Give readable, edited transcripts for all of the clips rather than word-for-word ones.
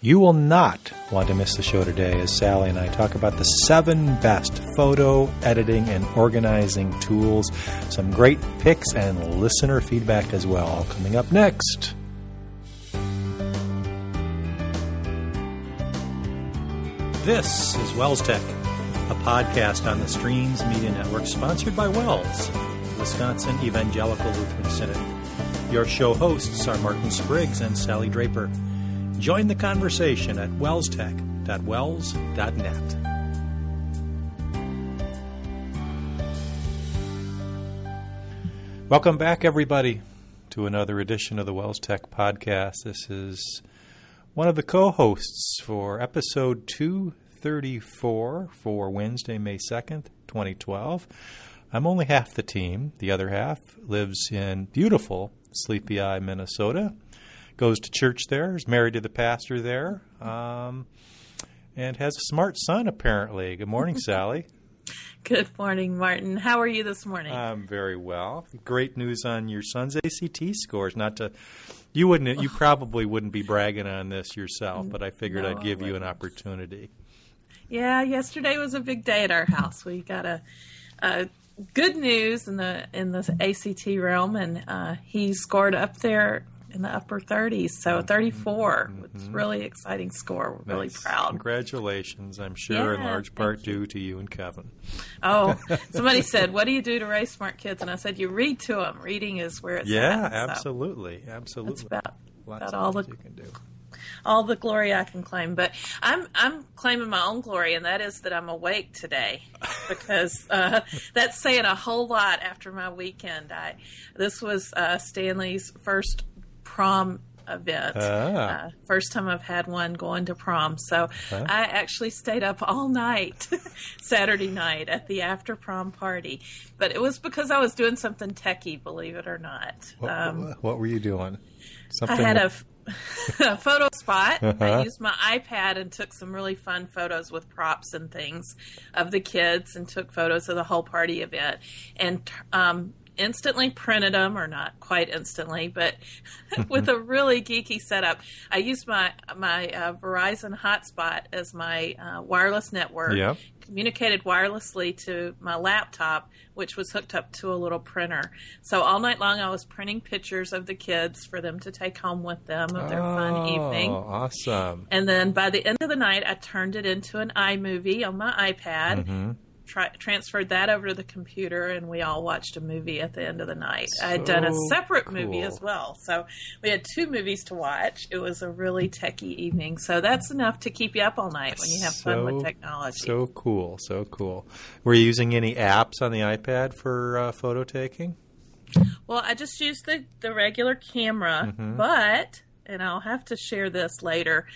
You will not want to miss the show today as Sally and I talk about the 7 best photo editing and organizing tools. Some great picks and listener feedback as well. Coming up next. This is Wells Tech, a podcast on the Streams Media Network sponsored by Wells, Wisconsin Evangelical Lutheran Synod. Your show hosts are Martin Spriggs and Sally Draper. Join the conversation at wellstech.wells.net. Welcome back, everybody, to another edition of the Wells Tech Podcast. This is one of the co-hosts for episode 234 for Wednesday, May 2nd, 2012. I'm only half the team. The other half lives in beautiful Sleepy Eye, Minnesota. Goes to church there, is married to the pastor there, and has a smart son, apparently. Good morning, Sally. Good morning, Martin. How are you this morning? I'm very well. Great news on your son's ACT scores. You probably wouldn't be bragging on this yourself, but I figured I'd give you an opportunity. Yeah, yesterday was a big day at our house. We got a good news in the ACT realm, and he scored up there in the upper 30s, so 34. It's a really exciting score. We're really proud. Congratulations, I'm sure, in large part due to you and Kevin. Oh, somebody said, what do you do to raise smart kids? And I said, you read to them. Reading is where it's at. Yeah, absolutely. That's about you can do. All the glory I can claim. But I'm claiming my own glory, and that is that I'm awake today, because that's saying a whole lot after my weekend. This was Stanley's first prom event. First time I've had one going to prom. So I actually stayed up all night Saturday night at the after prom party. But it was because I was doing something techie, believe it or not. What were you doing? I had a photo spot. I used my iPad and took some really fun photos with props and things of the kids, and took photos of the whole party event. And instantly printed them, or not quite instantly, but with a really geeky setup. I used my Verizon hotspot as my wireless network. Yep. Communicated wirelessly to my laptop, which was hooked up to a little printer. So all night long I was printing pictures of the kids for them to take home with them of their fun evening. Oh, awesome. And then by the end of the night, I turned it into an iMovie on my iPad, transferred that over to the computer, and we all watched a movie at the end of the night. I had done a separate movie as well. So we had 2 movies to watch. It was a really techie evening. So that's enough to keep you up all night when you have fun with technology. So cool. So cool. Were you using any apps on the iPad for photo taking? Well, I just used the regular camera, but, and I'll have to share this later,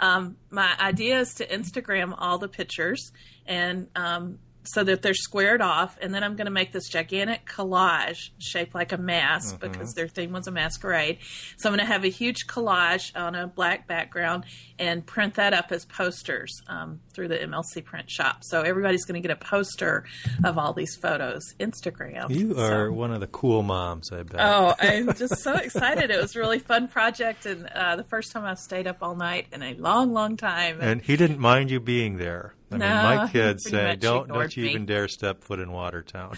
my idea is to Instagram all the pictures, and so that they're squared off, and then I'm going to make this gigantic collage shaped like a mask, because their theme was a masquerade. So I'm going to have a huge collage on a black background and print that up as posters through the MLC print shop. So everybody's going to get a poster of all these photos Instagram. You are one of the cool moms, I bet. Oh, I'm just so excited. It was a really fun project, and the first time I've stayed up all night in a long, long time. And he didn't mind you being there. I mean, my kids say, don't you even dare step foot in Watertown.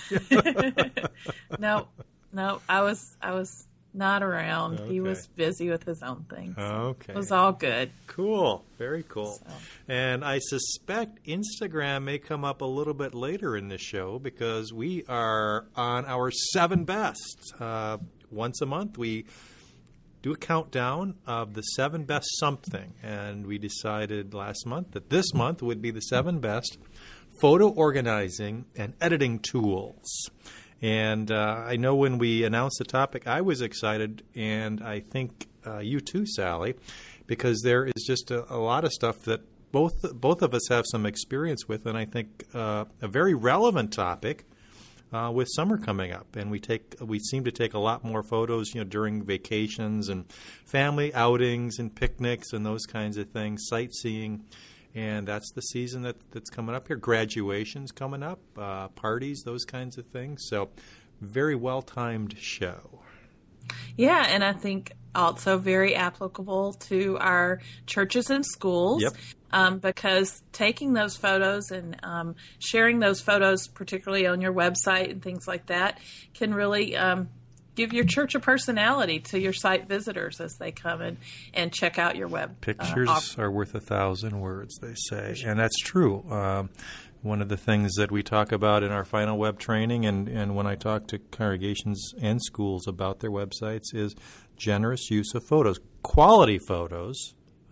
No, I was not around. Okay. He was busy with his own things. Okay. It was all good. Cool. Very cool. So. And I suspect Instagram may come up a little bit later in the show, because we are on our 7 best. Once a month, we do a countdown of the 7 best something, and we decided last month that this month would be the 7 best photo organizing and editing tools. And I know when we announced the topic, I was excited, and I think you too, Sally, because there is just a lot of stuff that both of us have some experience with, and I think a very relevant topic with summer coming up, and we seem to take a lot more photos, during vacations and family outings and picnics and those kinds of things, sightseeing, and that's the season that's coming up here. Graduations coming up, parties, those kinds of things. So, very well timed show. Yeah, and I think also very applicable to our churches and schools. Yep. Because taking those photos and sharing those photos, particularly on your website and things like that, can really give your church a personality to your site visitors as they come in and check out your web. Pictures are worth 1,000 words, they say, and that's true. One of the things that we talk about in our final web training and when I talk to congregations and schools about their websites is generous use of photos, quality photos.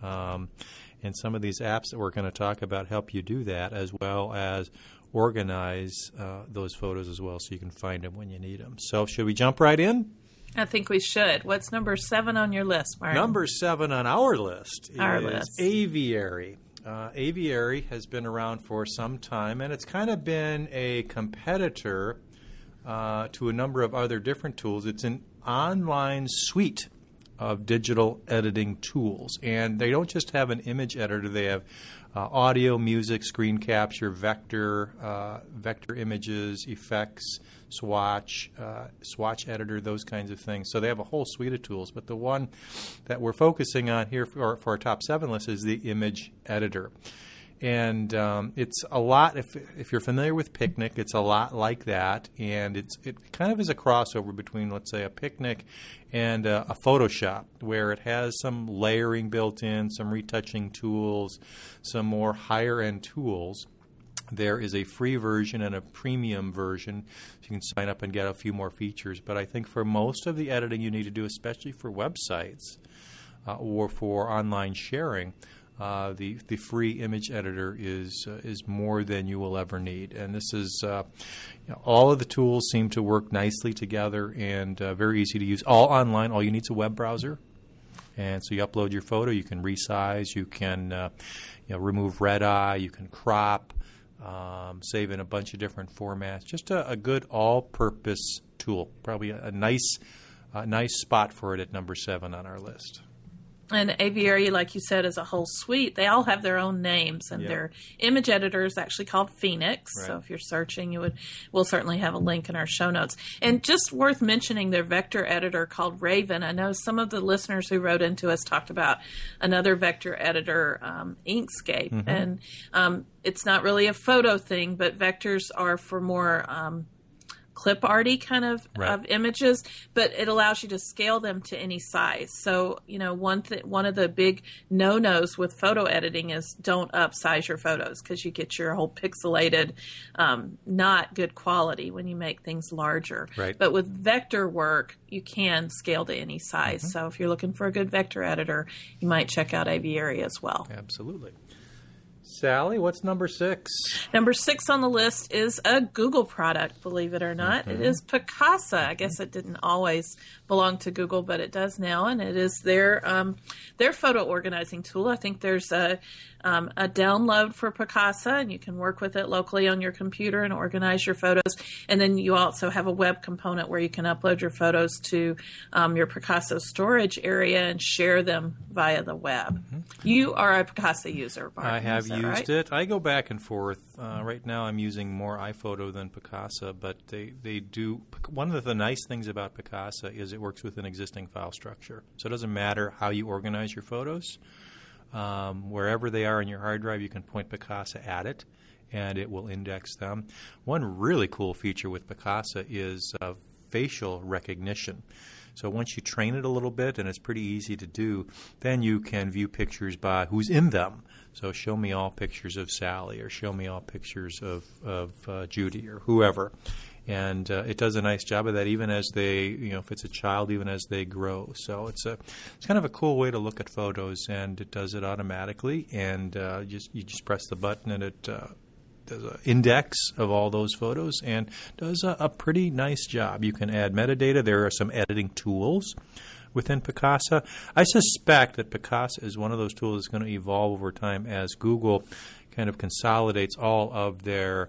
And some of these apps that we're going to talk about help you do that, as well as organize those photos as well so you can find them when you need them. So should we jump right in? I think we should. What's number 7 on your list, Martin? Number 7 on our list is Aviary. Aviary has been around for some time, and it's kind of been a competitor to a number of other different tools. It's an online suite of digital editing tools. And they don't just have an image editor. They have audio, music, screen capture, vector images, effects, swatch editor, those kinds of things. So they have a whole suite of tools. But the one that we're focusing on here for our top 7 list is the image editor. And it's a lot, if you're familiar with Picnic, it's a lot like that. And it kind of is a crossover between, let's say, a Picnic and a Photoshop, where it has some layering built in, some retouching tools, some more higher-end tools. There is a free version and a premium version. You can sign up and get a few more features. But I think for most of the editing you need to do, especially for websites or for online sharing, the free image editor is more than you will ever need. And this is all of the tools seem to work nicely together and very easy to use. All online. All you need is a web browser. And so you upload your photo. You can resize. You can remove red eye. You can crop. Save in a bunch of different formats. Just a good all-purpose tool. Probably a nice spot for it at number 7 on our list. And Aviary, like you said, is a whole suite. They all have their own names, and their image editor is actually called Phoenix. Right. So if you're searching, we'll certainly have a link in our show notes. And just worth mentioning their vector editor called Raven. I know some of the listeners who wrote into us talked about another vector editor, Inkscape. Mm-hmm. And it's not really a photo thing, but vectors are for more clip arty kind of images, but it allows you to scale them to any size. So, one of the big no-nos with photo editing is don't upsize your photos, because you get your whole pixelated, not good quality when you make things larger. Right. But with vector work, you can scale to any size. Mm-hmm. So if you're looking for a good vector editor, you might check out Aviary as well. Absolutely. Sally, what's number 6? Number 6 on the list is a Google product, believe it or not. Mm-hmm. It is Picasa. I guess it didn't always belong to Google, but it does now, and it is their photo organizing tool. I think there's a download for Picasa, and you can work with it locally on your computer and organize your photos. And then you also have a web component where you can upload your photos to your Picasa storage area and share them via the web. Mm-hmm. You are a Picasa user, Martin. I have used it. I go back and forth. Right now I'm using more iPhoto than Picasa, but they do. One of the nice things about Picasa is it works with an existing file structure. So it doesn't matter how you organize your photos. Wherever they are in your hard drive, you can point Picasa at it, and it will index them. One really cool feature with Picasa is facial recognition. So once you train it a little bit, and it's pretty easy to do, then you can view pictures by who's in them. So show me all pictures of Sally, or show me all pictures of Judy, or whoever. And it does a nice job of that, even as they, if it's a child, even as they grow. So it's kind of a cool way to look at photos, and it does it automatically. And you just press the button, and it does an index of all those photos, and does a pretty nice job. You can add metadata. There are some editing tools within Picasa. I suspect that Picasa is one of those tools that's going to evolve over time as Google kind of consolidates all of their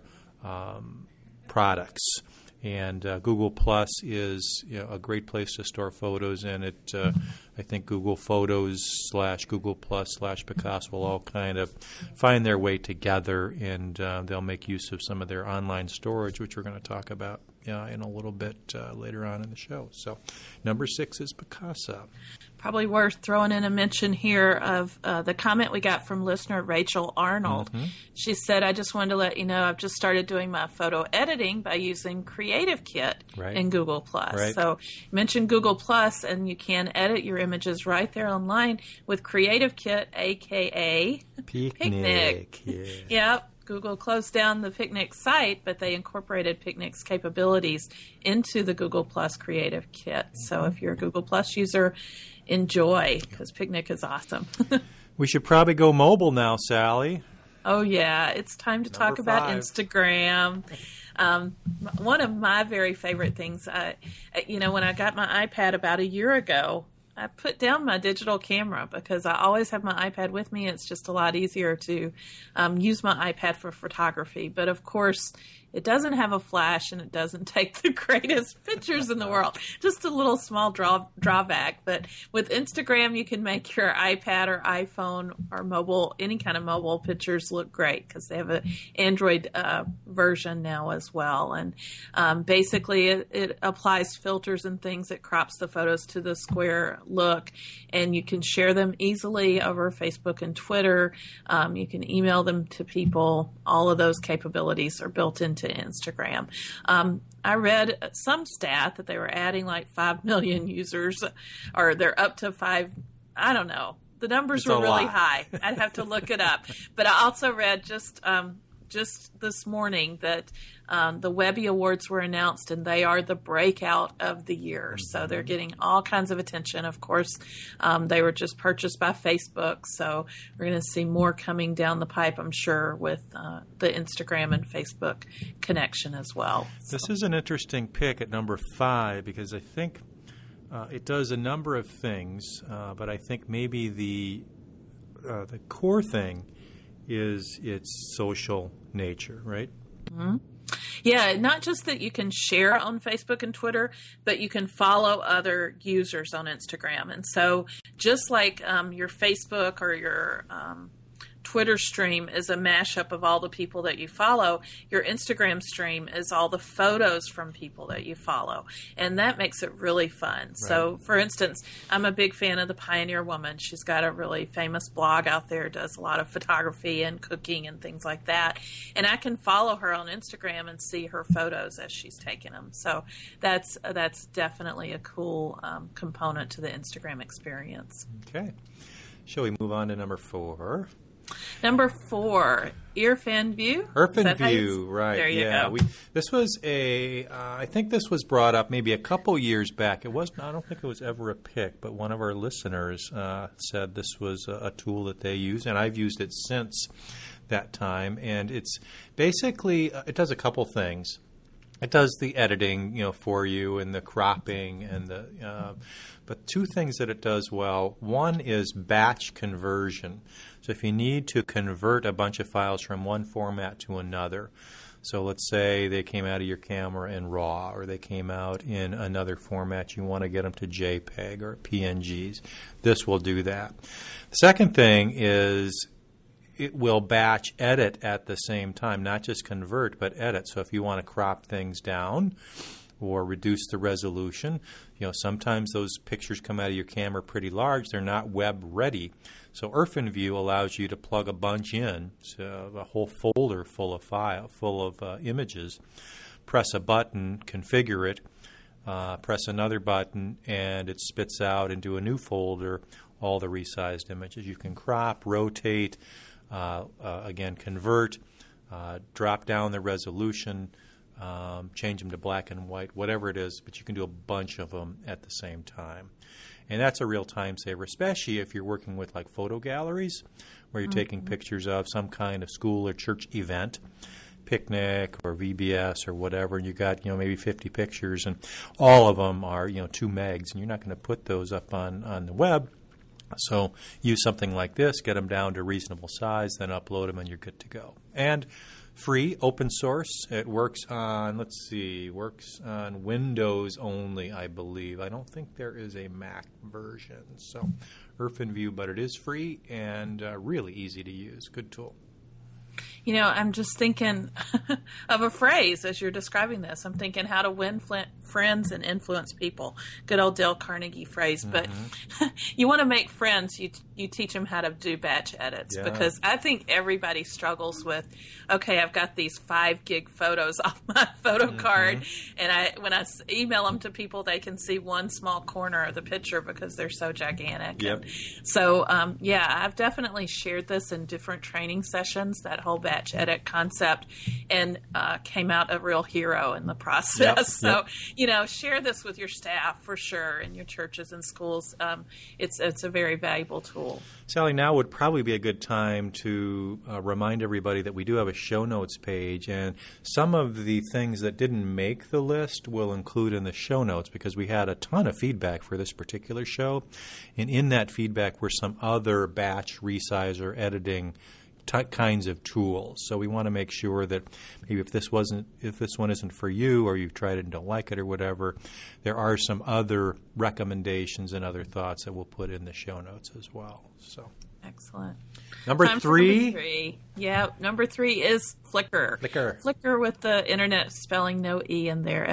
products. And Google Plus is a great place to store photos, and I think Google Photos / Google Plus / Picasa will all kind of find their way together, and they'll make use of some of their online storage, which we're going to talk about in a little bit later on in the show. So number 6 is Picasa. probably worth throwing in a mention here of the comment we got from listener Rachel Arnold. Mm-hmm. She said, I just wanted to let you know I've just started doing my photo editing by using Creative Kit in Google+. Right. So mention Google+, and you can edit your images right there online with Creative Kit, a.k.a. Picnic. Yeah. Yep. Google closed down the Picnic site, but they incorporated Picnic's capabilities into the Google Plus Creative Kit. So if you're a Google Plus user, enjoy, because Picnic is awesome. We should probably go mobile now, Sally. Oh, yeah. It's time to talk about Instagram. One of my very favorite things, when I got my iPad about a year ago, I put down my digital camera because I always have my iPad with me. It's just a lot easier to use my iPad for photography. But, of course, it doesn't have a flash and it doesn't take the greatest pictures in the world. Just a little small drawback. But with Instagram, you can make your iPad or iPhone or mobile, any kind of mobile pictures look great because they have an Android version now as well. And basically, it applies filters and things. It crops the photos to the square look, and you can share them easily over Facebook and Twitter. You can email them to people. All of those capabilities are built into Instagram. I read some stat that they were adding like 5 million users, or they're up to 5. I don't know. The numbers were really high. I'd have to look it up. But I also read just this morning that the Webby Awards were announced, and they are the breakout of the year. So they're getting all kinds of attention. Of course, they were just purchased by Facebook, so we're going to see more coming down the pipe, I'm sure, with the Instagram and Facebook connection as well. This is an interesting pick at number 5 because I think it does a number of things, but I think maybe the core thing is its social nature, right? Mm-hmm. Yeah, not just that you can share on Facebook and Twitter, but you can follow other users on Instagram. And so just like your Facebook or your Twitter stream is a mashup of all the people that you follow, your Instagram stream is all the photos from people that you follow. And that makes it really fun. Right. So, for instance, I'm a big fan of the Pioneer Woman. She's got a really famous blog out there, does a lot of photography and cooking and things like that. And I can follow her on Instagram and see her photos as she's taking them. So that's definitely a cool component to the Instagram experience. Okay. Shall we move on to number 4? Number 4, IrfanView. IrfanView, right? There you go. This was I think this was brought up maybe a couple years back. I don't think it was ever a pick, but one of our listeners said this was a tool that they use, and I've used it since that time. And it's basically it does a couple things. It does the editing, for you, and the cropping, and but 2 things that it does well. One is batch conversion. So if you need to convert a bunch of files from one format to another, so let's say they came out of your camera in RAW, or they came out in another format, you want to get them to JPEG or PNGs, this will do that. The second thing is it will batch edit at the same time, not just convert, but edit. So if you want to crop things down or reduce the resolution, sometimes those pictures come out of your camera pretty large. They're not web ready. So IrfanView allows you to plug a bunch in, so a whole folder full of images. Press a button, configure it, press another button, and it spits out into a new folder all the resized images. You can crop, rotate, again, convert, drop down the resolution, change them to black and white, whatever it is, but you can do a bunch of them at the same time. And that's a real time saver, especially if you're working with like photo galleries where you're taking pictures of some kind of school or church event, picnic or VBS or whatever, and you got maybe 50 pictures, and all of them are 2 megs, and you're not going to put those up on the web. So use something like this, get them down to reasonable size, then upload them, and you're good to go. And free, open source. It works on, works on Windows only, I believe. I don't think there is a Mac version. So IrfanView, but it is free and really easy to use. Good tool. I'm just thinking of a phrase as you're describing this. I'm thinking how to win friends and influence people. Good old Dale Carnegie phrase. But you want to make friends, you teach them how to do batch edits. Because I think everybody struggles with, okay, I've got these 5 gig photos off my photo card, and when I email them to people, they can see one small corner of the picture because they're so gigantic. Yep. So, I've definitely shared this in different training sessions, that whole batch edit concept, and came out a real hero in the process. Share this with your staff for sure in your churches and schools. It's a very valuable tool. Sally, now would probably be a good time to remind everybody that we do have a show notes page, and some of the things that didn't make the list we'll include in the show notes because we had a ton of feedback for this particular show, and in that feedback were some other batch resizer editing kinds of tools. So we want to make sure that maybe if this one isn't for you, or you've tried it and don't like it or whatever, there are some other recommendations and other thoughts that we'll put in the show notes as well. So excellent. Number three. Yeah, number 3 is Flickr. Flickr with the internet spelling, no E in there,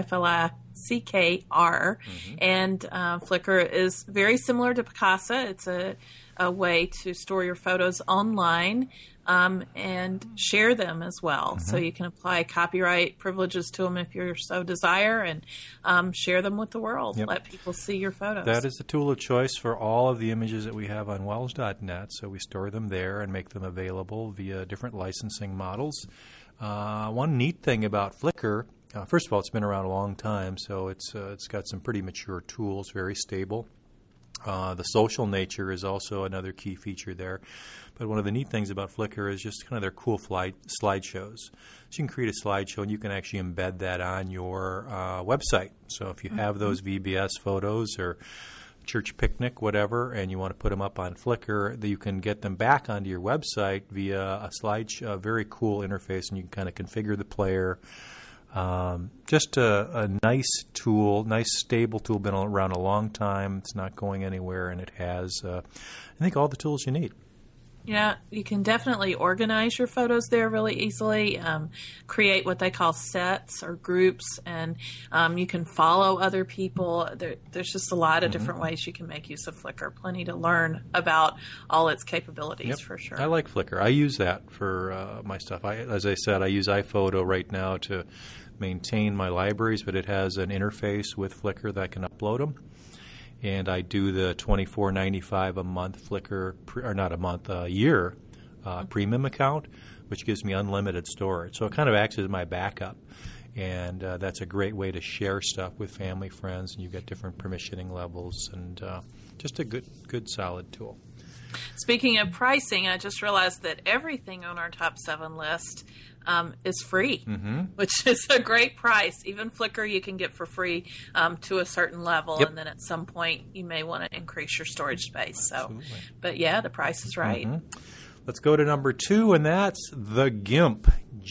FLICKR. And Flickr is very similar to Picasa. It's a way to store your photos online and share them as well. So you can apply copyright privileges to them if you so desire, and share them with the world. Let people see your photos. That is the tool of choice for all of the images that we have on Wells.net. So we store them there and make them available via different licensing models. One neat thing about Flickr, first of all, it's been around a long time, so it's got some pretty mature tools, very stable. The social nature is also another key feature there. But one of the neat things about Flickr is just kind of their cool slideshows. So you can create a slideshow and you can actually embed that on your website. So if you have those VBS photos or church picnic, whatever, and you want to put them up on Flickr, that you can get them back onto your website via a slideshow, a very cool interface, and you can kind of configure the player. Just a nice tool, nice stable tool, been around a long time. It's not going anywhere, and it has, I think, all the tools you need. Yeah, you can definitely organize your photos there really easily, create what they call sets or groups, and you can follow other people. There's just a lot of different ways you can make use of Flickr. Plenty to learn about all its capabilities, for sure. I like Flickr. I use that for my stuff. As I said, I use iPhoto right now to maintain my libraries, but it has an interface with Flickr that I can upload them. And I do the $24.95 a month Flickr, or not a month, a year premium account, which gives me unlimited storage. So it kind of acts as my backup. And that's a great way to share stuff with family, friends, and you get different permissioning levels, and just a good solid tool. Speaking of pricing, I just realized that everything on our top 7 list is free, which is a great price. Even Flickr you can get for free to a certain level, and then at some point you may want to increase your storage space. So, but yeah, the price is right. Let's go to number 2, and that's the GIMP,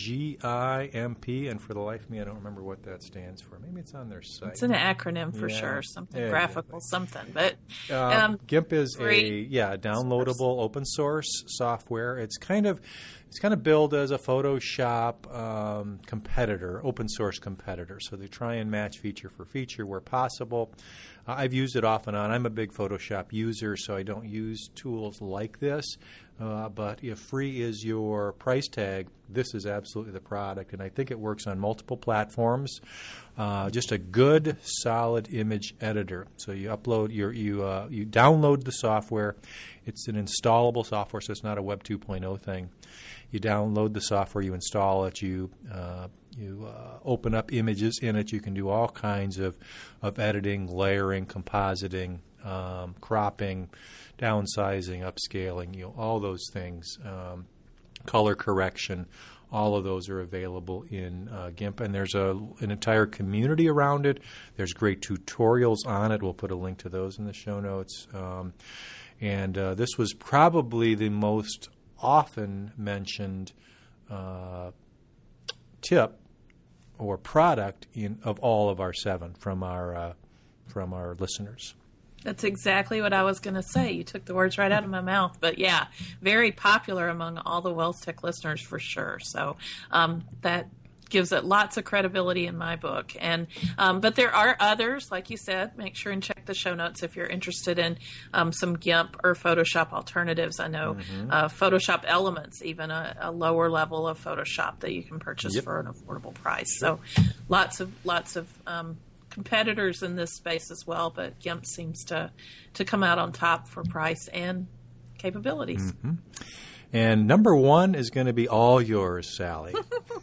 GIMP, and for the life of me, I don't remember what that stands for. Maybe it's on their site. It's an acronym for sure, something graphical, something. But GIMP is a downloadable open source software. It's kind of billed as a Photoshop competitor, open source competitor. So they try and match feature for feature where possible. I've used it off and on. I'm a big Photoshop user, so I don't use tools like this. But if free is your price tag, this is absolutely the product. And I think it works on multiple platforms. Just a good, solid image editor. So you upload you download the software. It's an installable software, so it's not a Web 2.0 thing. You download the software, you install it, you open up images in it. You can do all kinds of editing, layering, compositing, cropping, downsizing, upscaling, all those things, color correction. All of those are available in GIMP, and there's an entire community around it. There's great tutorials on it. We'll put a link to those in the show notes. And this was probably the most often mentioned tip or product of all of our 7 from our listeners. That's exactly what I was going to say. You took the words right out of my mouth. But yeah, very popular among all the Wells Tech listeners for sure. So that gives it lots of credibility in my book. And but there are others, like you said. Make sure and check the show notes if you're interested in some GIMP or Photoshop alternatives. I know Photoshop Elements, even a lower level of Photoshop that you can purchase for an affordable price. So lots of competitors in this space as well, but GIMP seems to come out on top for price and capabilities. And number one is going to be all yours, Sally.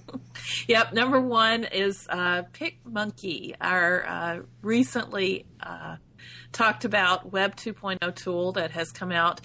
Yep, number one is PicMonkey, our recently talked about Web 2.0 tool that has come out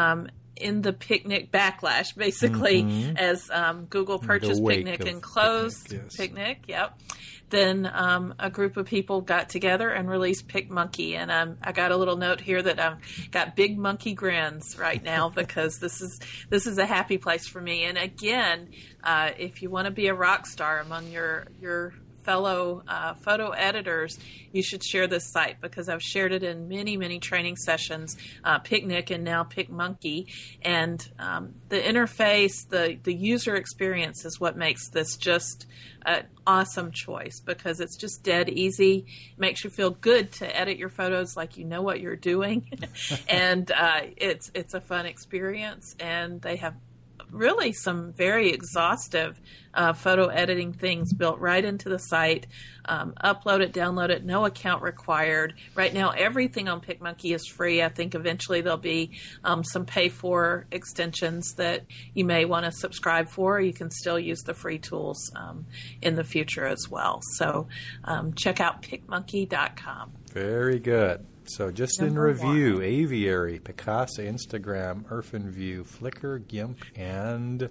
in the Picnic backlash, basically, as Google purchased Picnic and closed Picnic. Yep. Then a group of people got together and released PicMonkey, and I got a little note here that I've got big monkey grins right now because this is a happy place for me. And again, if you want to be a rock star among your fellow photo editors, you should share this site because I've shared it in many training sessions, Picnic and now PicMonkey, and the interface, the user experience is what makes this just an awesome choice because it's just dead easy. It makes you feel good to edit your photos like you know what you're doing, and it's a fun experience, and they have really some very exhaustive photo editing things built right into the site. Upload it, download it, no account required. Right now, everything on PicMonkey is free. I think eventually there'll be some pay-for extensions that you may want to subscribe for. You can still use the free tools in the future as well. So check out PicMonkey.com. Very good. So just Number in review, one. Aviary, Picasa, Instagram, UrfanView, Flickr, GIMP, and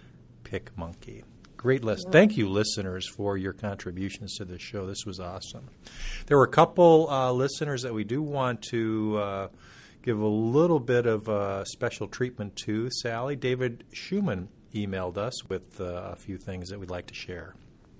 PicMonkey. Great list. Thank you, listeners, for your contributions to the show. This was awesome. There were a couple listeners that we do want to give a little bit of special treatment to. Sally, David Schumann emailed us with a few things that we'd like to share.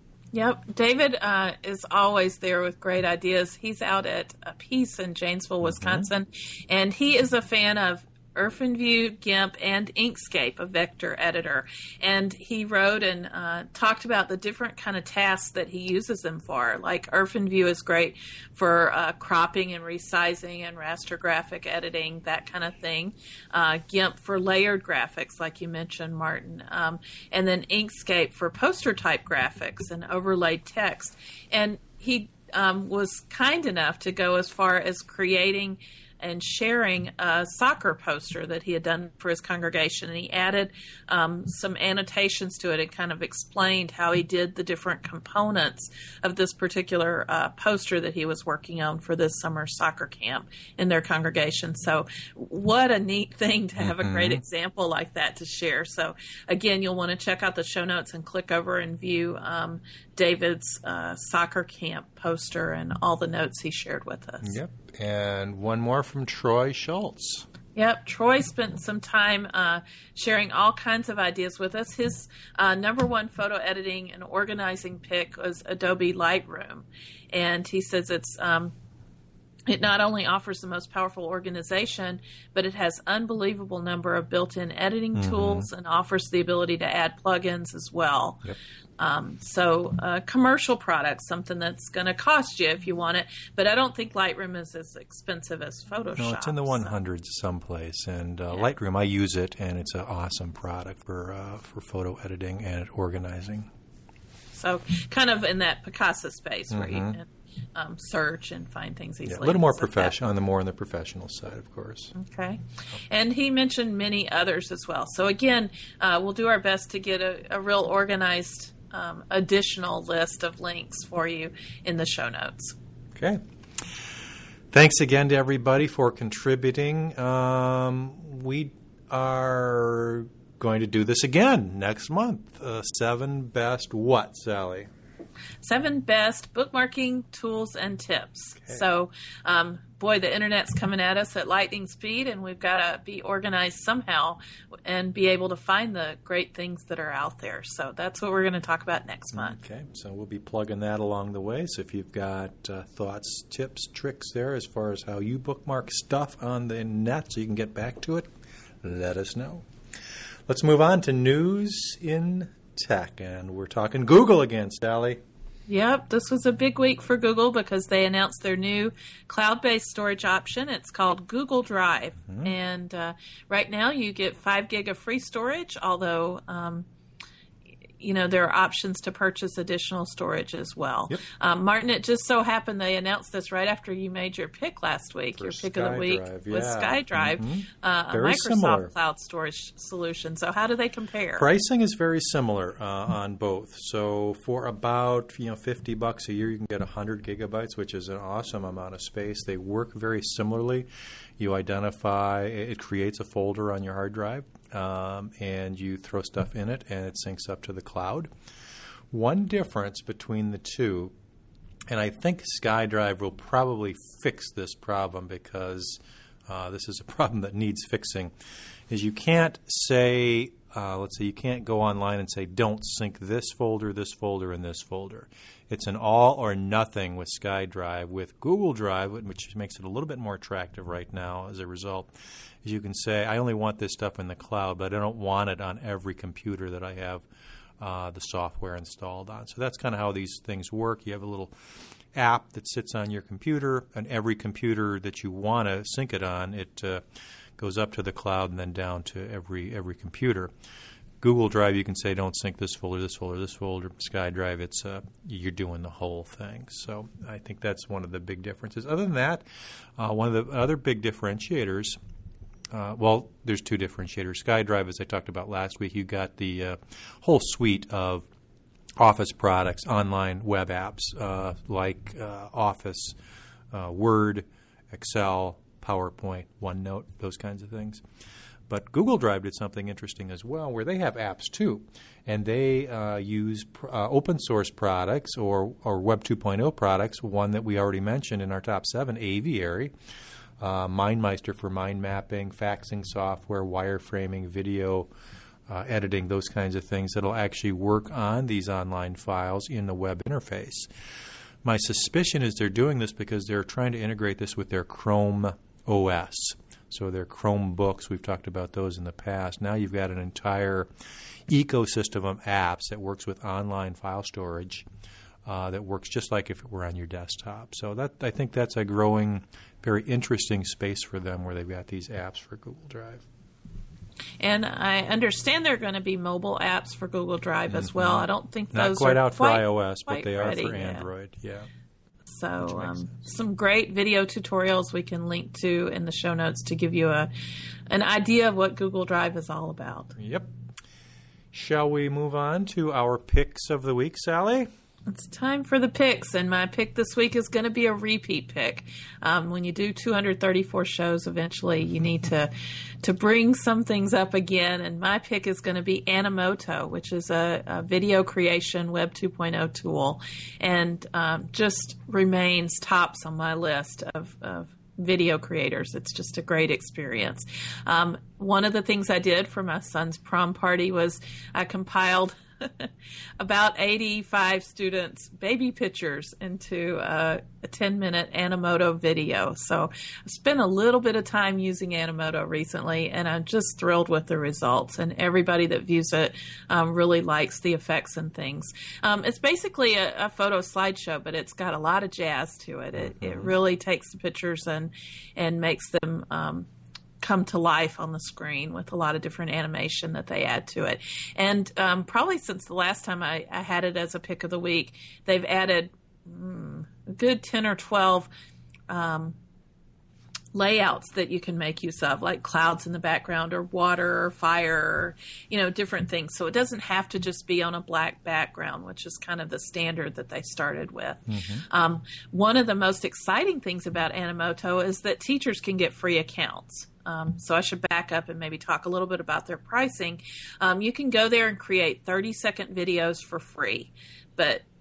Yep. David is always there with great ideas. He's out at a piece in Janesville, Wisconsin, and he is a fan of UrfanView, GIMP, and Inkscape, a vector editor. And he wrote and talked about the different kind of tasks that he uses them for. Like UrfanView is great for cropping and resizing and raster graphic editing, that kind of thing. GIMP for layered graphics, like you mentioned, Martin. And then Inkscape for poster type graphics and overlaid text. And he was kind enough to go as far as creating and sharing a soccer poster that he had done for his congregation. And he added some annotations to it and kind of explained how he did the different components of this particular poster that he was working on for this summer soccer camp in their congregation. So what a neat thing to have a great example like that to share. So again, you'll want to check out the show notes and click over and view David's soccer camp poster and all the notes he shared with us. Yep. And one more from Troy Schultz. Yep, Troy spent some time sharing all kinds of ideas with us. His number one photo editing and organizing pick was Adobe Lightroom. And he says it not only offers the most powerful organization, but it has unbelievable number of built-in editing tools and offers the ability to add plugins as well. Yep. So commercial product, something that's going to cost you if you want it, but I don't think Lightroom is as expensive as Photoshop. No, it's in the 100s someplace, and Lightroom, I use it, and it's an awesome product for photo editing and organizing. So kind of in that Picasa space where you can search and find things easily. Yeah, a little more professional, on the professional side, of course. Okay. And he mentioned many others as well. So again, we'll do our best to get a real organized additional list of links for you in the show notes. Okay. Thanks again to everybody for contributing. We are going to do this again next month. 7 best what, Sally? 7 best bookmarking tools and tips. Okay. So, boy, the internet's coming at us at lightning speed, and we've got to be organized somehow and be able to find the great things that are out there. So that's what we're going to talk about next month. Okay, so we'll be plugging that along the way. So if you've got thoughts, tips, tricks there as far as how you bookmark stuff on the net so you can get back to it, let us know. Let's move on to news in tech, and we're talking Google again, Sally. Yep, this was a big week for Google because they announced their new cloud-based storage option. It's called Google Drive. Mm-hmm. And right now you get 5 gig of free storage, although there are options to purchase additional storage as well. Yep. Martin, it just so happened they announced this right after you made your pick last week. Your pick of the week was SkyDrive, a Microsoft similar cloud storage solution. So how do they compare? Pricing is very similar on both. So for about $50 a year, you can get 100 gigabytes, which is an awesome amount of space. They work very similarly. You identify, it creates a folder on your hard drive, and you throw stuff in it, and it syncs up to the cloud. One difference between the two, and I think SkyDrive will probably fix this problem because this is a problem that needs fixing, is you can't say, let's say you can't go online and say, don't sync this folder, and this folder. It's an all or nothing with SkyDrive. With Google Drive, which makes it a little bit more attractive right now as a result, is you can say, I only want this stuff in the cloud, but I don't want it on every computer that I have the software installed on. So that's kind of how these things work. You have a little app that sits on your computer, and every computer that you want to sync it on, it goes up to the cloud and then down to every computer. Google Drive, you can say, don't sync this folder, this folder, this folder. SkyDrive, it's you're doing the whole thing. So I think that's one of the big differences. Other than that, one of the other big differentiators, there's 2 differentiators. SkyDrive, as I talked about last week, you got the whole suite of Office products, online web apps like Office, Word, Excel, PowerPoint, OneNote, those kinds of things. But Google Drive did something interesting as well, where they have apps too, and they use open source products or Web 2.0 products. One that we already mentioned in our top 7, Aviary, MindMeister for mind mapping, faxing software, wireframing, video editing, those kinds of things that'll actually work on these online files in the web interface. My suspicion is they're doing this because they're trying to integrate this with their Chrome OS. So their Chromebooks, we've talked about those in the past. Now you've got an entire ecosystem of apps that works with online file storage that works just like if it were on your desktop. So I think that's a growing, very interesting space for them where they've got these apps for Google Drive. And I understand there are going to be mobile apps for Google Drive as well. I don't think not those quite are out for iOS, but they ready, are for Android. Yeah. So some great video tutorials we can link to in the show notes to give you an idea of what Google Drive is all about. Yep. Shall we move on to our picks of the week, Sally? It's time for the picks, and my pick this week is going to be a repeat pick. When you do 234 shows, eventually you need to bring some things up again, and my pick is going to be Animoto, which is a video creation Web 2.0 tool, and just remains tops on my list of video creators. It's just a great experience. One of the things I did for my son's prom party was I compiled about 85 students' baby pictures into a 10-minute Animoto video. So I spent a little bit of time using Animoto recently, and I'm just thrilled with the results. And everybody that views it really likes the effects and things. It's basically a photo slideshow, but it's got a lot of jazz to it. It really takes the pictures and makes them come to life on the screen with a lot of different animation that they add to it. And probably since the last time I had it as a pick of the week, they've added a good 10 or 12 layouts that you can make use of, like clouds in the background or water or fire, or, different things. So it doesn't have to just be on a black background, which is kind of the standard that they started with. One of the most exciting things about Animoto is that teachers can get free accounts. So I should back up and maybe talk a little bit about their pricing. You can go there and create 30-second videos for free, but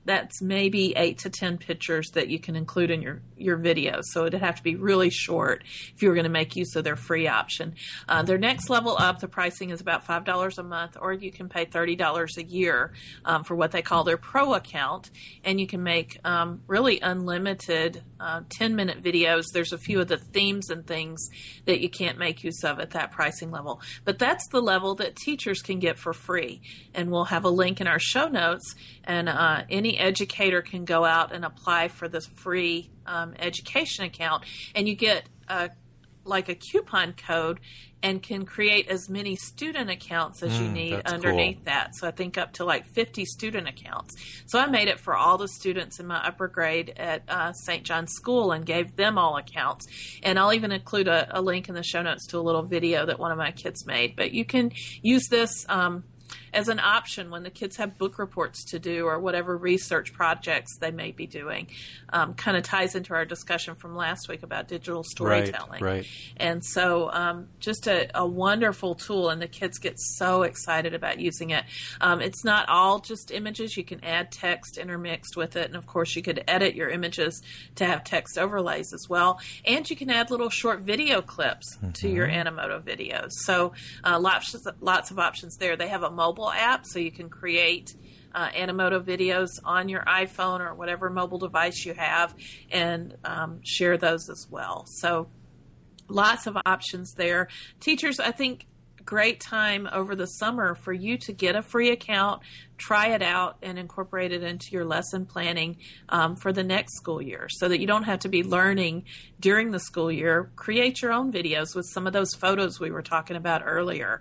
that's maybe 8 to 10 pictures that you can include in your video. So it'd have to be really short if you were going to make use of their free option. Their next level up, the pricing is about $5 a month, or you can pay $30 a year for what they call their pro account, and you can make really unlimited 10-minute videos. There's a few of the themes and things that you can't make use of at that pricing level. But that's the level that teachers can get for free. And we'll have a link in our show notes, and any educator can go out and apply for this free education account, and you get like a coupon code and can create as many student accounts as you need underneath that. So I think up to like 50 student accounts. So I made it for all the students in my upper grade at St. John's School and gave them all accounts. And I'll even include a link in the show notes to a little video that one of my kids made. But you can use this as an option when the kids have book reports to do or whatever research projects they may be doing. Kind of ties into our discussion from last week about digital storytelling. Right. And so just a wonderful tool, and the kids get so excited about using it. It's not all just images. You can add text intermixed with it, and of course you could edit your images to have text overlays as well. And you can add little short video clips to your Animoto videos. So lots of options there. They have a mobile app, so you can create Animoto videos on your iPhone or whatever mobile device you have and share those as well. So lots of options there. Teachers, I think, great time over the summer for you to get a free account, try it out, and incorporate it into your lesson planning for the next school year so that you don't have to be learning during the school year. Create your own videos with some of those photos we were talking about earlier,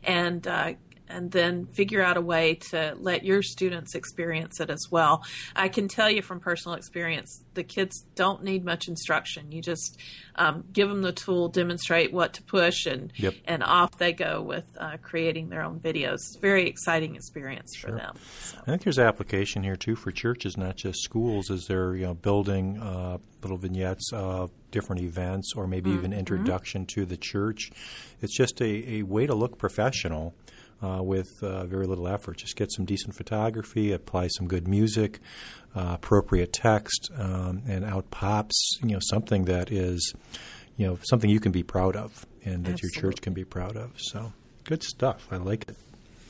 and then figure out a way to let your students experience it as well. I can tell you from personal experience, the kids don't need much instruction. You just give them the tool, demonstrate what to push, and off they go with creating their own videos. It's a very exciting experience for them. So. I think there's application here, too, for churches, not just schools, as they're building little vignettes of different events or maybe even introduction to the church. It's just a way to look professional. With very little effort. Just get some decent photography, apply some good music, appropriate text, and out pops, something that is, something you can be proud of and that your church can be proud of. So good stuff. I like it.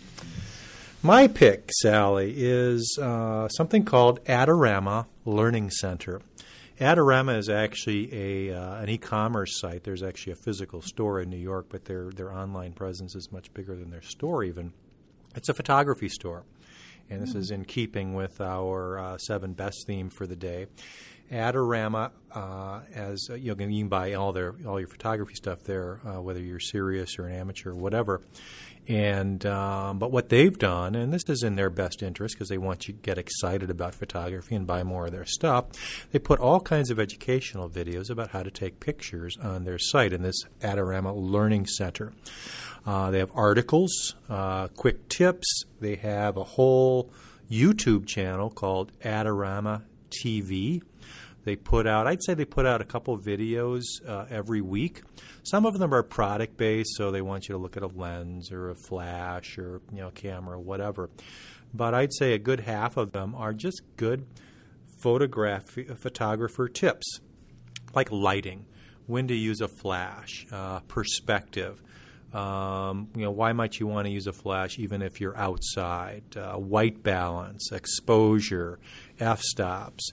My pick, Sally, is something called Adorama Learning Center. Adorama is actually an e-commerce site. There's actually a physical store in New York, but their online presence is much bigger than their store even. It's a photography store, and this is in keeping with our 7 Best theme for the day. Adorama, as you can buy all your photography stuff there, whether you're serious or an amateur or whatever. And but what they've done, and this is in their best interest because they want you to get excited about photography and buy more of their stuff, they put all kinds of educational videos about how to take pictures on their site in this Adorama Learning Center. They have articles, quick tips. They have a whole YouTube channel called Adorama TV. They put out a couple of videos every week. Some of them are product-based, so they want you to look at a lens or a flash or camera or whatever. But I'd say a good half of them are just good photographer tips, like lighting, when to use a flash, perspective. Why might you want to use a flash even if you're outside? White balance, exposure, f-stops.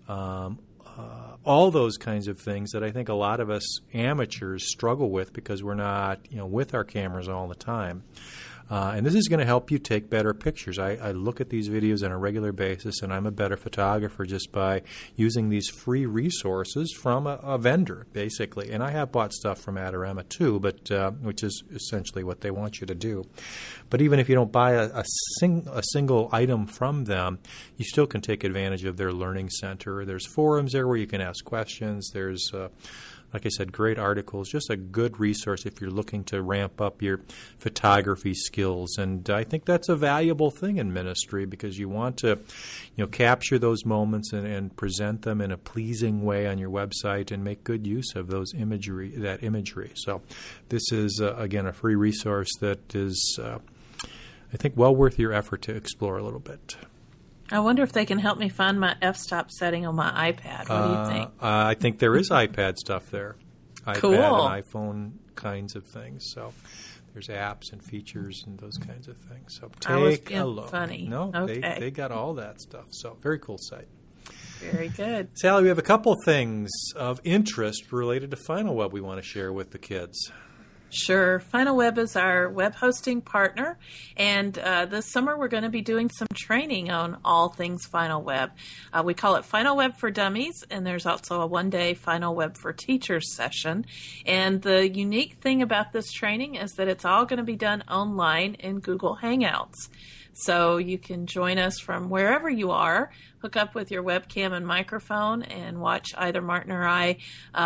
All those kinds of things that I think a lot of us amateurs struggle with because we're not, with our cameras all the time. And this is going to help you take better pictures. I look at these videos on a regular basis, and I'm a better photographer just by using these free resources from a vendor, basically. And I have bought stuff from Adorama, too, but which is essentially what they want you to do. But even if you don't buy a single item from them, you still can take advantage of their learning center. There's forums there where you can ask questions. There's like I said, great articles, just a good resource if you're looking to ramp up your photography skills. And I think that's a valuable thing in ministry because you want to, capture those moments and present them in a pleasing way on your website and make good use of that imagery. So this is, again, a free resource that is, I think, well worth your effort to explore a little bit. I wonder if they can help me find my f-stop setting on my iPad. What do you think? I think there is iPad stuff there. Cool. iPad and iPhone kinds of things. So there's apps and features and those kinds of things. So take a look. Funny. No, okay. they got all that stuff. So very cool site. Very good. Sally, we have a couple things of interest related to FinalWeb we want to share with the kids. Sure. FinalWeb is our web hosting partner, and this summer we're going to be doing some training on all things FinalWeb. We call it FinalWeb for Dummies, and there's also a one-day FinalWeb for Teachers session. And the unique thing about this training is that it's all going to be done online in Google Hangouts. So you can join us from wherever you are, hook up with your webcam and microphone, and watch either Martin or I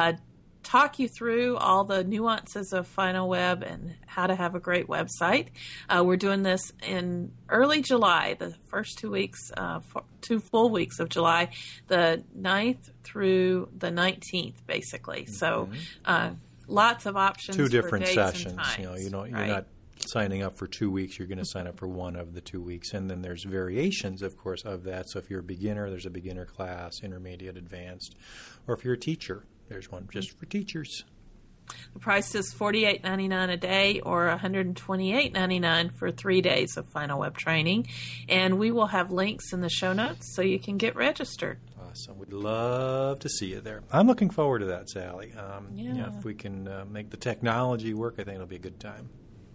talk you through all the nuances of FinalWeb and how to have a great website. We're doing this in early July, the first 2 weeks, 2 full weeks of July, the 9th through the 19th, basically. So lots of options. 2 different for days sessions. and times, You're right? not signing up for 2 weeks. You're going to sign up for one of the 2 weeks, and then there's variations, of course, of that. So if you're a beginner, there's a beginner class, intermediate, advanced, or if you're a teacher, there's one just for teachers. The price is $48.99 a day or $128.99 for 3 days of FinalWeb training. And we will have links in the show notes so you can get registered. Awesome. We'd love to see you there. I'm looking forward to that, Sally. Yeah. If we can make the technology work, I think it'll be a good time.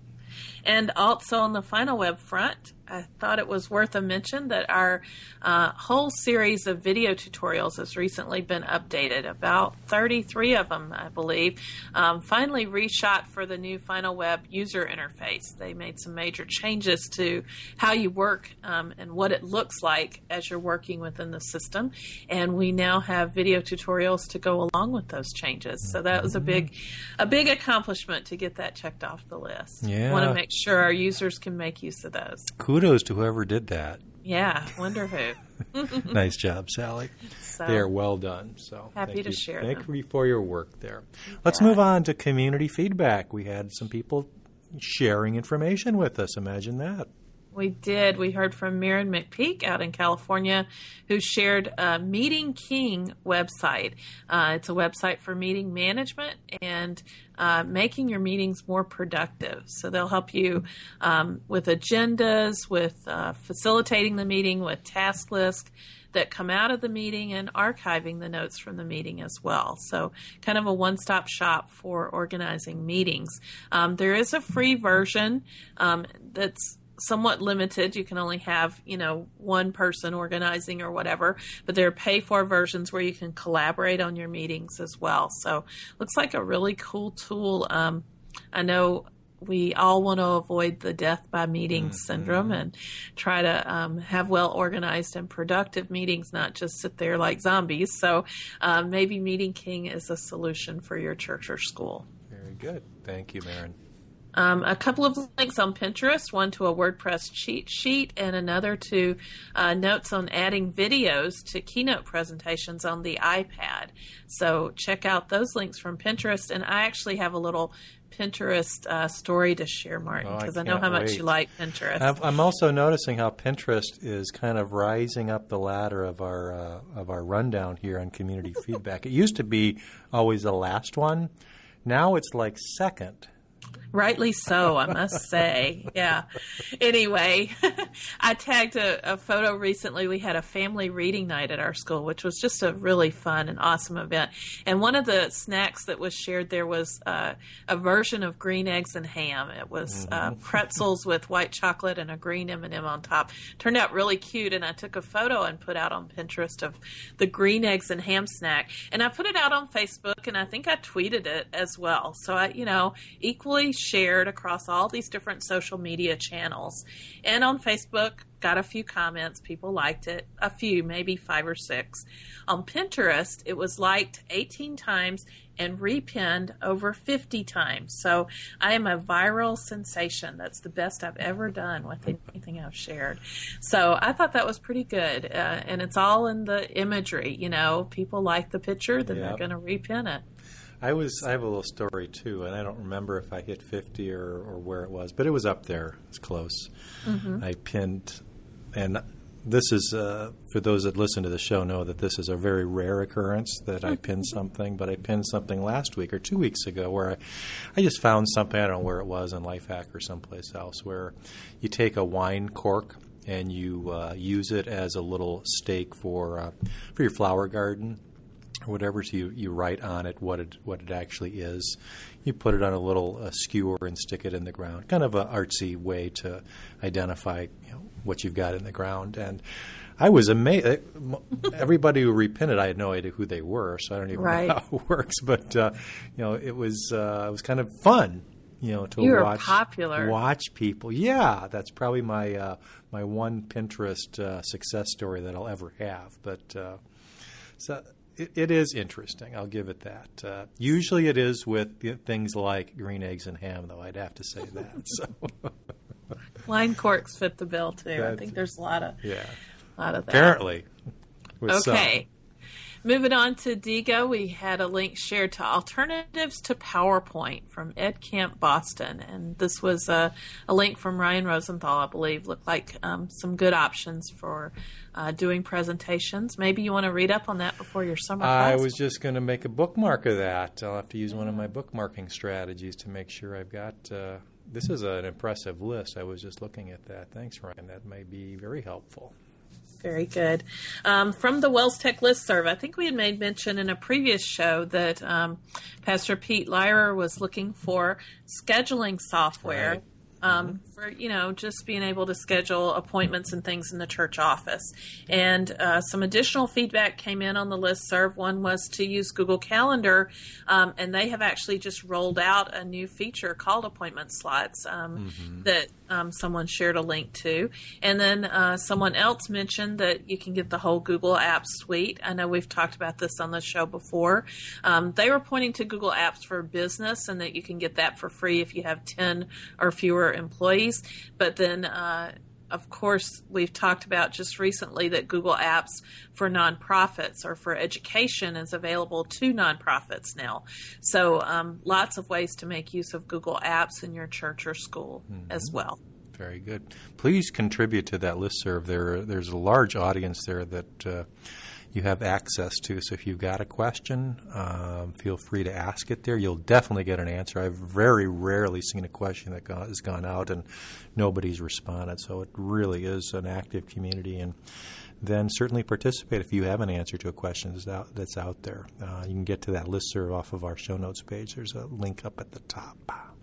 And also on the FinalWeb front, I thought it was worth a mention that our whole series of video tutorials has recently been updated. About 33 of them, I believe, finally reshot for the new FinalWeb user interface. They made some major changes to how you work and what it looks like as you're working within the system. And we now have video tutorials to go along with those changes. So that was a big accomplishment to get that checked off the list. Yeah. Want to make sure our users can make use of those. Kudos to whoever did that. Yeah, wonder who. Nice job, Sally. So, They are well done. So happy to share Thank them. you for your work there. Let's move on to community feedback. We had some people sharing information with us. Imagine that. We did. We heard from Mirren McPeak out in California, who shared a Meeting King website. It's a website for meeting management and making your meetings more productive. So they'll help you with agendas, with facilitating the meeting, with task lists that come out of the meeting, and archiving the notes from the meeting as well. So kind of a one-stop shop for organizing meetings. There is a free version that's somewhat limited. You can only have, one person organizing or whatever, but there are pay-for versions where you can collaborate on your meetings as well. So looks like a really cool tool. I know we all want to avoid the death by meeting syndrome and try to have well-organized and productive meetings, not just sit there like zombies. So maybe Meeting King is a solution for your church or school. Very good. Thank you, Mirren. A couple of links on Pinterest, one to a WordPress cheat sheet and another to notes on adding videos to keynote presentations on the iPad. So check out those links from Pinterest. And I actually have a little Pinterest story to share, Martin, because I know how much you like Pinterest. I'm also noticing how Pinterest is kind of rising up the ladder of our rundown here on community feedback. It used to be always the last one. Now it's like second. Rightly so, I must say. Yeah. Anyway, I tagged a photo recently. We had a family reading night at our school, which was just a really fun and awesome event. And one of the snacks that was shared there was a version of green eggs and ham. It was pretzels with white chocolate and a green M&M on top. Turned out really cute, and I took a photo and put out on Pinterest of the green eggs and ham snack. And I put it out on Facebook, and I think I tweeted it as well. So I, equally shared across all these different social media channels. And on Facebook, got a few comments. People liked it. A few, maybe 5 or 6. On Pinterest, it was liked 18 times and repinned over 50 times. So I am a viral sensation. That's the best I've ever done with anything I've shared. So I thought that was pretty good. And it's all in the imagery. People like the picture, then they're going to repin it. I have a little story, too, and I don't remember if I hit 50 or where it was, but it was up there. It's close. I pinned, and this is, for those that listen to the show know that this is a very rare occurrence that I pin something, but I pinned something last week or 2 weeks ago where I just found something, I don't know where it was, on Lifehack or someplace else, where you take a wine cork and you use it as a little stake for your flower garden or whatever. So you write on it what it actually is. You put it on a little skewer and stick it in the ground. Kind of an artsy way to identify what you've got in the ground. And I was amazed. Everybody who repinted, I had no idea who they were, so I don't even know how it works. But it was kind of fun. To watch people. Yeah, that's probably my my one Pinterest success story that I'll ever have. But so it is interesting. I'll give it that. Usually it is with things like green eggs and ham, though. I'd have to say that. So wine corks fit the bill too. I think there's a lot of that. Apparently. Okay. Moving on to Diga, we had a link shared to Alternatives to PowerPoint from Ed Camp Boston. And this was a link from Ryan Rosenthal, I believe. Looked like some good options for doing presentations. Maybe you want to read up on that before your summer class? I was just going to make a bookmark of that. I'll have to use one of my bookmarking strategies to make sure I've got this is an impressive list. I was just looking at that. Thanks, Ryan. That may be very helpful. Very good. From the Wells Tech Listserv, I think we had made mention in a previous show that Pastor Pete Lyra was looking for scheduling software for, just being able to schedule appointments and things in the church office. And some additional feedback came in on the listserv. One was to use Google Calendar, and they have actually just rolled out a new feature called Appointment Slots that someone shared a link to. And then someone else mentioned that you can get the whole Google Apps suite. I know we've talked about this on the show before. They were pointing to Google Apps for Business and that you can get that for free if you have 10 or fewer employees. But then, of course, we've talked about just recently that Google Apps for nonprofits or for education is available to nonprofits now. So lots of ways to make use of Google Apps in your church or school as well. Very good. Please contribute to that listserv. There's a large audience there that you have access to. So if you've got a question, feel free to ask it there. You'll definitely get an answer. I've very rarely seen a question that has gone out and nobody's responded. So it really is an active community. And then certainly participate if you have an answer to a question that's out there. You can get to that listserv off of our show notes page. There's a link up at the top.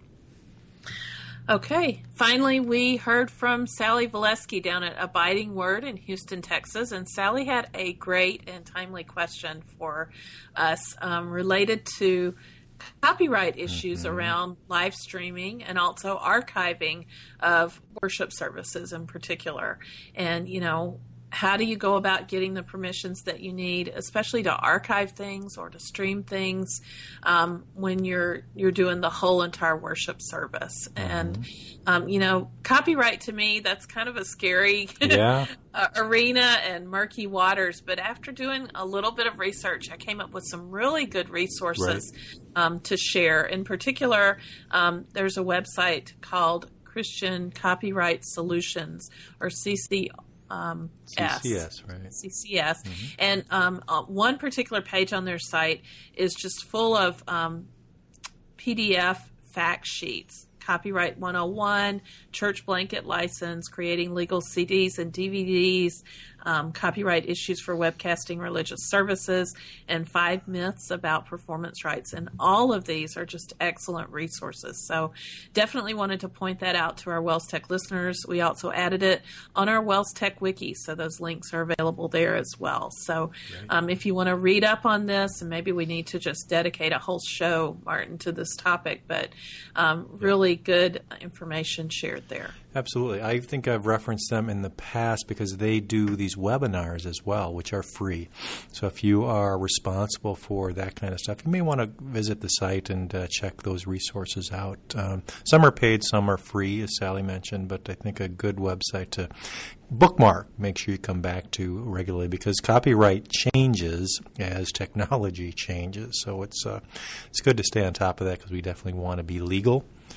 Okay. Finally, we heard from Sally Valesky down at Abiding Word in Houston, Texas. And Sally had a great and timely question for us related to copyright issues around live streaming and also archiving of worship services in particular. And, how do you go about getting the permissions that you need, especially to archive things or to stream things when you're doing the whole entire worship service? And copyright to me, that's kind of a scary arena and murky waters. But after doing a little bit of research, I came up with some really good resources to share. In particular, there's a website called Christian Copyright Solutions, or CCS, right? CCS. And one particular page on their site is just full of PDF fact sheets. Copyright 101, church blanket license, creating legal CDs and DVDs, copyright issues for webcasting religious services, and 5 myths about performance rights. And all of these are just excellent resources. So definitely wanted to point that out to our Wells Tech listeners. We also added it on our Wells Tech Wiki, so those links are available there as well. So if you want to read up on this, and maybe we need to just dedicate a whole show, Martin, to this topic, but really good information shared there. Absolutely. I think I've referenced them in the past because they do these webinars as well, which are free. So if you are responsible for that kind of stuff, you may want to visit the site and check those resources out. Some are paid, some are free, as Sally mentioned, but I think a good website to bookmark, make sure you come back to regularly, because copyright changes as technology changes. So it's good to stay on top of that because we definitely want to be legal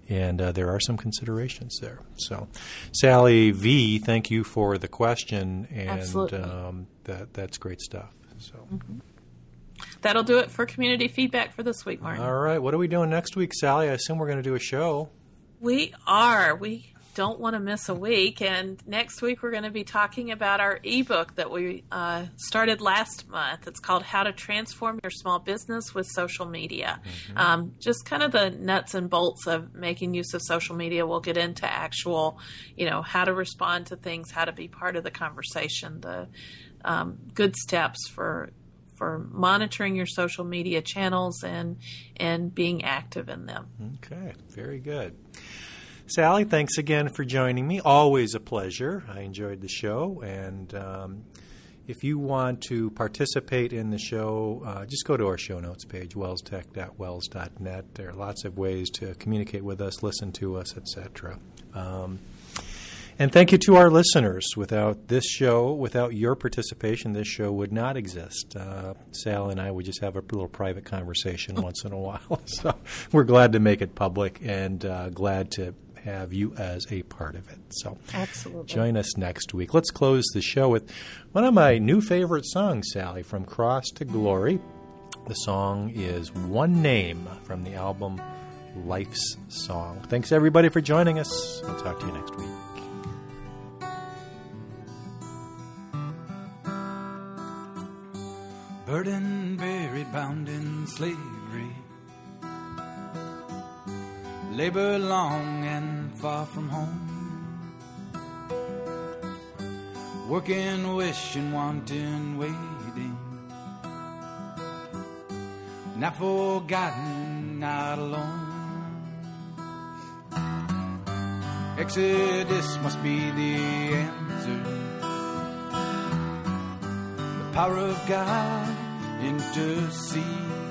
And there are some considerations there. So, Sally V., thank you for the question, and Absolutely. That's great stuff. So, That'll do it for community feedback for this week, Martin. all right, what are we doing next week, Sally? I assume we're going to do a show. We are. We don't want to miss a week. And next week, we're going to be talking about our ebook that we started last month. It's called How to Transform Your Small Business with Social Media. Just kind of the nuts and bolts of making use of social media. We'll get into actual, how to respond to things, how to be part of the conversation, the good steps for monitoring your social media channels and being active in them. Okay, very good. Sally, thanks again for joining me. Always a pleasure. I enjoyed the show. And if you want to participate in the show, just go to our show notes page, wellstech.wells.net. There are lots of ways to communicate with us, listen to us, etc. And thank you to our listeners. Without this show, without your participation, this show would not exist. Sal and I would just have a little private conversation once in a while. So we're glad to make it public and glad to have you as a part of it. So Absolutely. Join us next week. Let's close the show with one of my new favorite songs, Sally, from Cross to Glory. The song is One Name from the album Life's Song. Thanks, everybody, for joining us. We'll talk to you next week. Burdened, buried, bound in slavery, labor long and far from home, working, wishing, wanting, waiting, not forgotten, not alone. Exodus must be the answer. The power of God intercede,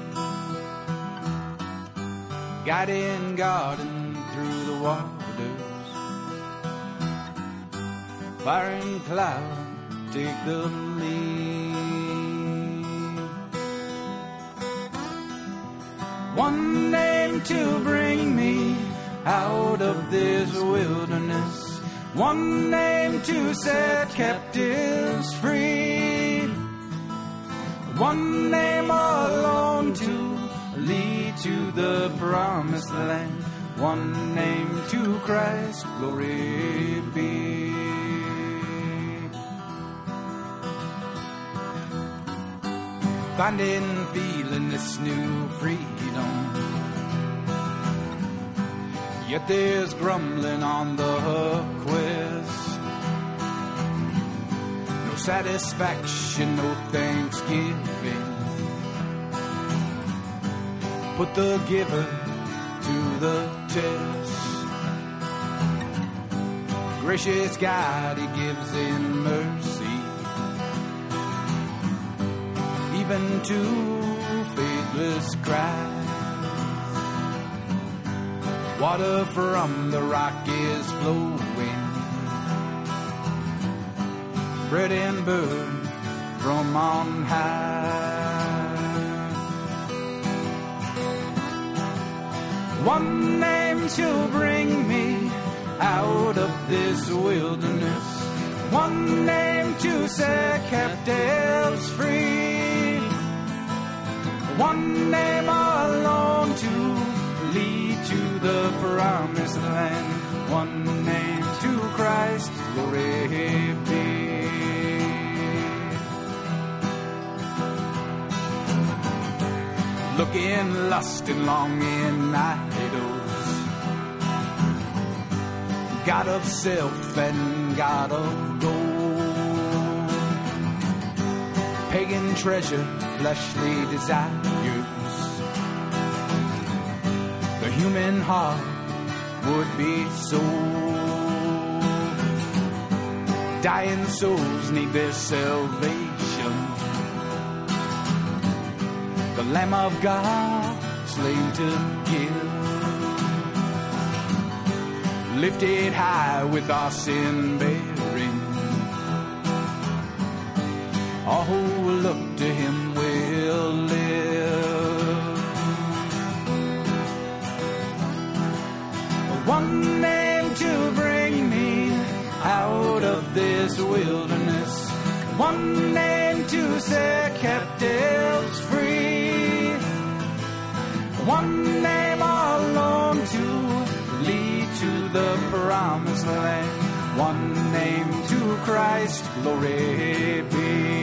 guiding garden through the waters, fire and cloud take the lead. One name to bring me out of this wilderness, one name to set captives free, one name alone to lead to the promised land, one name to Christ glory be. Finding, feeling this new freedom, yet there's grumbling on the quest. No satisfaction, no thanksgiving. Put the giver to the test. Gracious God, He gives in mercy, even to faithless cries. Water from the rock is flowing, bread and bird from on high. One name shall bring me out of this wilderness, one name to set captives free, one name alone to lead to the promised land, one name to Christ glory be. Looking, lusting, longing, idols, God of self and God of gold, pagan treasure, fleshly desires, the human heart would be sold. Dying souls need their salvation, the Lamb of God slain to kill, lifted high with our sin bearing. All who will look to Him will live. this wilderness. One name to set captives free. One name alone to lead to the promised land. One name to Christ, glory be.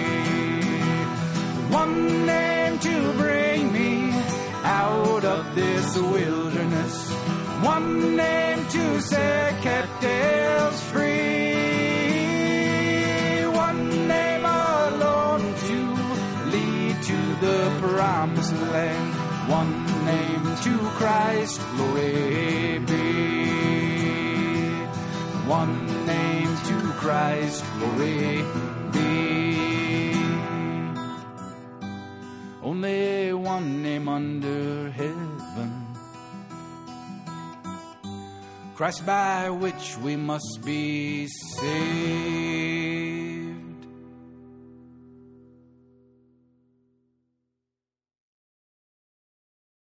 One name to bring me out of this wilderness. One name to set captives free. One name alone to lead to the promised land. One name to Christ, glory be. One name to Christ, glory be. Only one name under heaven, Christ by which we must be saved.